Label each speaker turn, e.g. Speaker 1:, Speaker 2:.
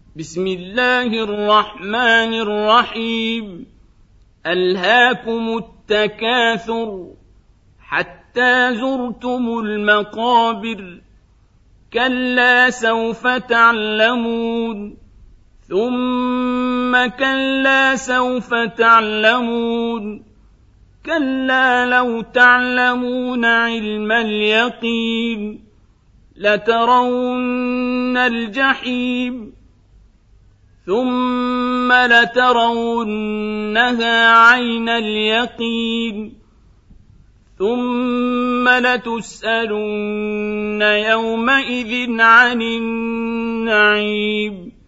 Speaker 1: بسم الله الرحمن الرحيم ألهاكم التكاثر حتى زرتم المقابر كلا سوف تعلمون ثم كلا سوف تعلمون كلا لو تعلمون علم اليقين لترون الجحيم ثم لترونها عين اليقين ثم لتسألن يومئذ عن النعيم